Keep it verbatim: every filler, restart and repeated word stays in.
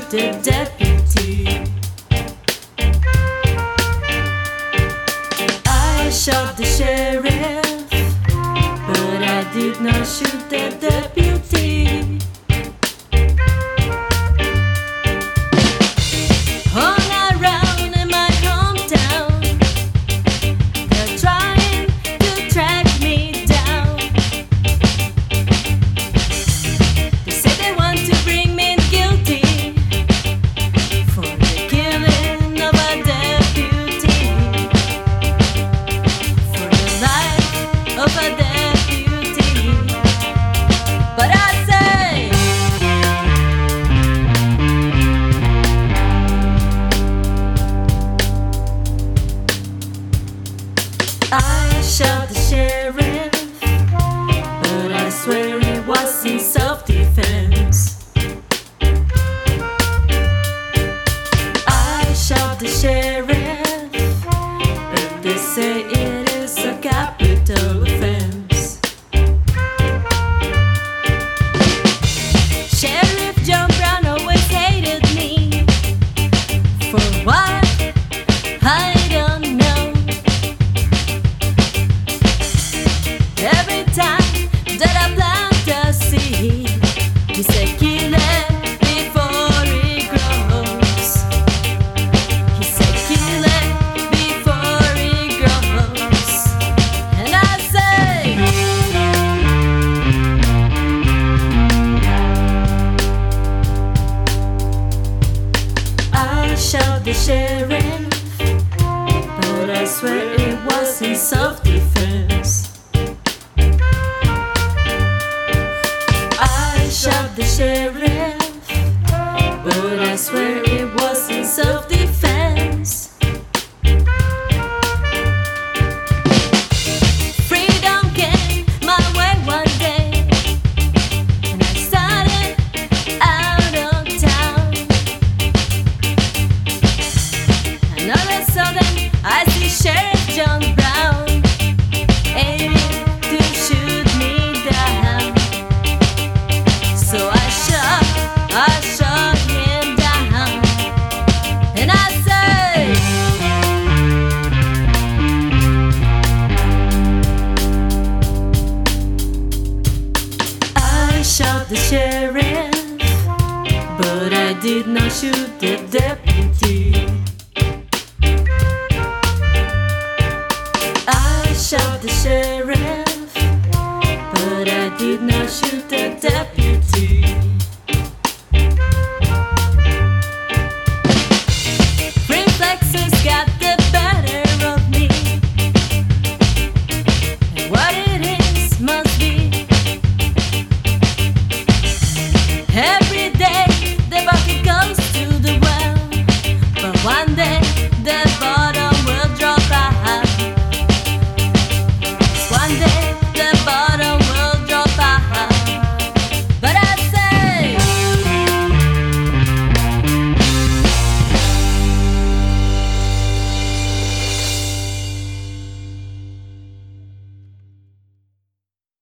shoot the deputy. I shot the sheriff, but I did not shoot the deputy. All around in my hometown, they're trying to track me down. They say they want to bring me guilty for the killing of a deputy, for the life of a deputy. But I say, I shot the sheriff, but I swear it was in self-defense. I shot the sheriff, but they say it is a capital offense. Sheriff John Brown always hated me for what I don't know. Every time that I plant a seed, he said kill it before it grows. He said kill it before it grows. And I say, I shot the sheriff, but I swear it was in self-defense. I shot the sheriff, but I swear it was in self-defense. Freedom came my way one day, and I started out of town. And all of a sudden I see Sheriff John Brown aiming to shoot me down. So I shot, I shot him down. And I say, I shot the sheriff, but I did not shoot the deputy.